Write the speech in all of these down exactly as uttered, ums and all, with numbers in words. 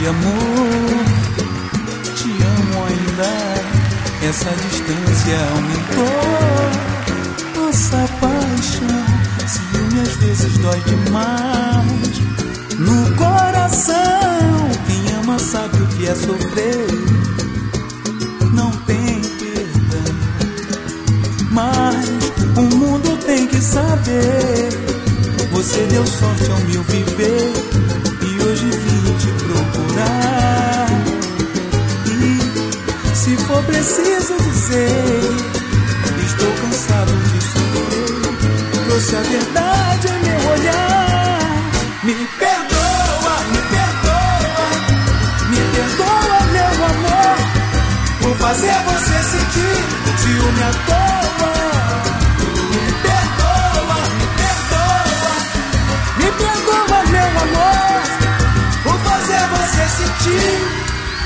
de amor. Te amo ainda, essa distância aumentou. Nossa paixão, ciúme às vezes dói demais no coração. Quem ama sabe o que é sofrer, não tem perdão. Mas o mundo tem que saber, você deu sorte ao meu viver e hoje vim te procurar. E se for preciso dizer, estou cansado de sofrer. Trouxe a verdade em meu olhar. Me perdoa, me perdoa, me perdoa, meu amor, por fazer você sentir ciúme à toa. Me perdoa, me perdoa, me perdoa, meu amor, por fazer você sentir.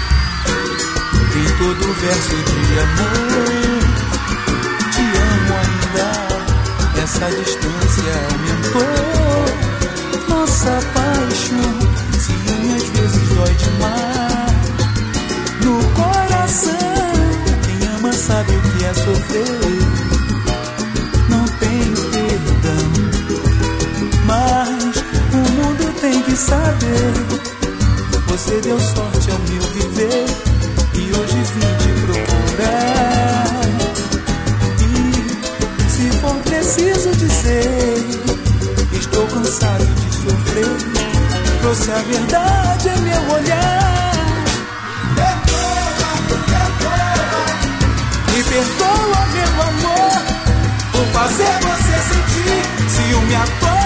Em todo verso de amor, te amo ainda, essa distância aumentou. Nossa paixão, ciúme às vezes dói demais no coração. Quem ama sabe o que é sofrer, não tem perdão. Mas o mundo tem que saber, você deu sorte ao meu viver e hoje vim te procurar. E se for preciso dizer, estou cansado de sofrer. Trouxe a verdade em meu olhar. Perdoa, perdoa, me perdoa, meu amor, por fazer você sentir ciúme à toa.